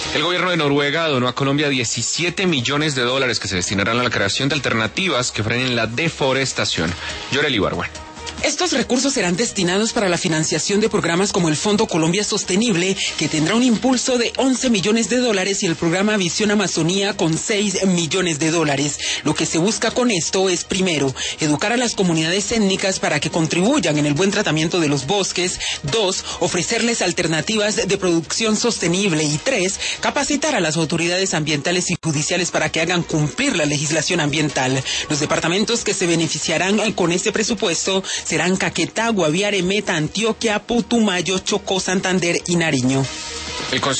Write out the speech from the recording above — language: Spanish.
El gobierno de Noruega donó a Colombia 17 millones de dólares que se destinarán a la creación de alternativas que frenen la deforestación. Yoreli Ibargüen. Estos recursos serán destinados para la financiación de programas como el Fondo Colombia Sostenible, que tendrá un impulso de 11 millones de dólares, y el programa Visión Amazonía con 6 millones de dólares. Lo que se busca con esto es, primero, educar a las comunidades étnicas para que contribuyan en el buen tratamiento de los bosques. 2, ofrecerles alternativas de producción sostenible. Y 3, capacitar a las autoridades ambientales y judiciales para que hagan cumplir la legislación ambiental. Los departamentos que se beneficiarán con este presupuesto serán Caquetá, Guaviare, Meta, Antioquia, Putumayo, Chocó, Santander y Nariño.